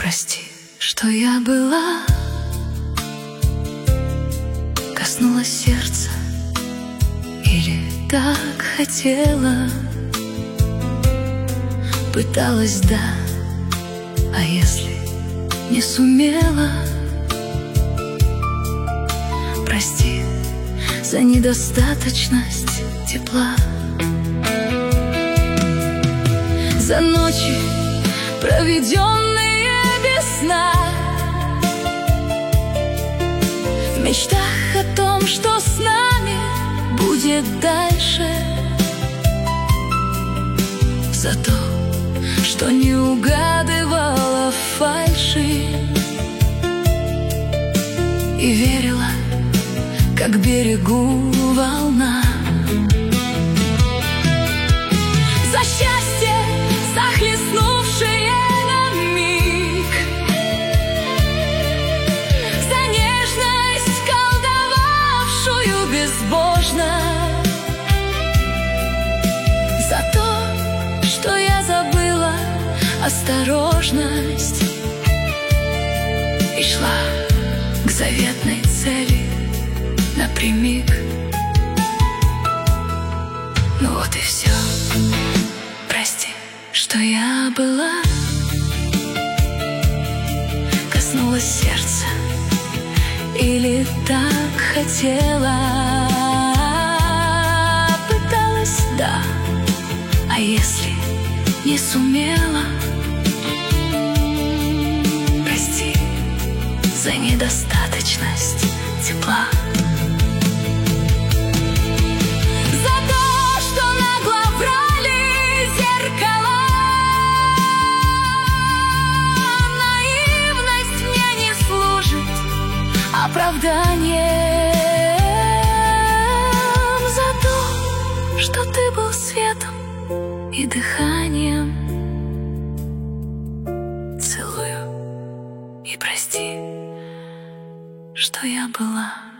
Прости, что я была, коснулась сердца или так хотела, пыталась, да, а если не сумела? Прости за недостаточность тепла, за ночи, проведенные без сна, в мечтах о том, что с нами будет дальше, за то, что не угадывала фальши и верила, как берегу волна. За счастье, захлестнувшее на миг, за нежность, колдовавшую безбожно, за то, что я забыла осторожность и шла к заветной цели напрямик. Ну вот и все. Прости, что я была, коснулась сердца или так хотела, пыталась, да, а если не сумела? Прости за недостаточность тепла, за то, что нагло врали зеркала. Наивность мне не служит оправданием, за то, что ты был светом и дыханием. Целую и прости, что я была.